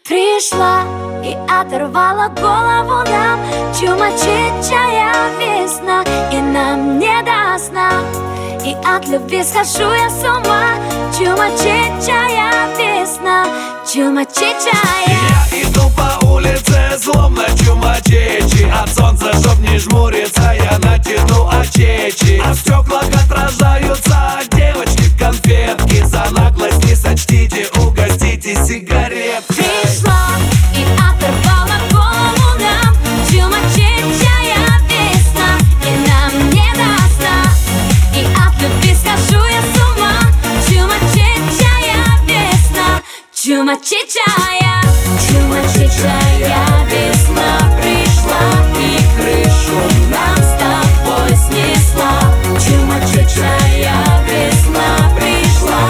Пришла и оторвала голову нам чумачечая весна, и нам не до сна. И от любви схожу я с ума. Чумачечая весна, чумачечая. Я иду по улице, словно чумачечи. От солнца, чтоб не жмуриться, я натяну очечи. А в стеклах отражаются девочки конфетки. За наглость не сочтите, угостите сигареткой. Пришла и оторвала голову нам чумачечая весна, и нам не до сна. И от любви схожу я с ума. Чумачечая весна, чумачечая. Чумачечая весна пришла и крышу нам с тобой снесла. Чумачечая весна пришла,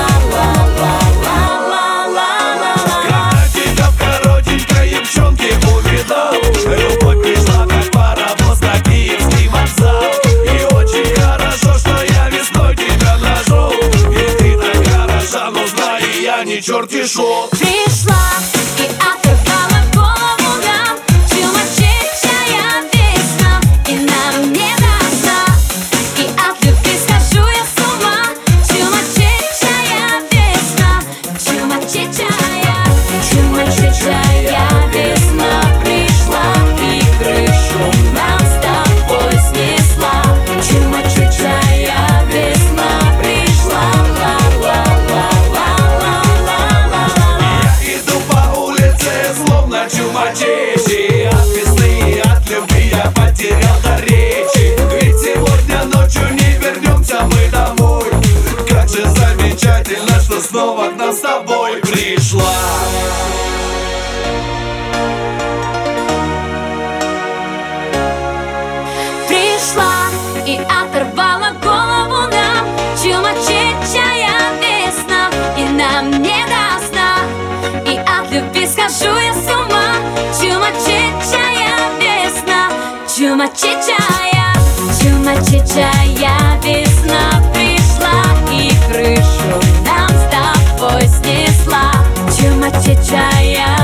ла-ла-ла-ла-ла-ла-ла. Когда тебя в коротенькой юбчонке увидал, любовь пришла как паровоз на Киевский вокзал. И очень хорошо, что я весной тебя нашел. И ты так хороша, но знай, я не черти шут. Пришла и оторвала голову нам чумачечая весна, и нам не до сна. И от любви схожу я с ума. Чумачечая весна, чумачечая. Чумачечая весна пришла и крышу нам с тобой снесла. Чумачечая весна пришла, ла-ла-ла-ла-ла-ла-ла-ла. Я иду по улице, словно чумачечи. От весны и от любви я потерял до речи. Ведь сегодня ночью не вернемся мы домой. Как же замечательно, что снова к нам с тобой пришла. Пришла и оторвала голову нам чумачечая весна, и нам не до сна. И от любви схожу я с ума. Чумачечая весна, чумачечая. Чумачечая весна пришла и крышу нам с тобой снесла. Чумачечая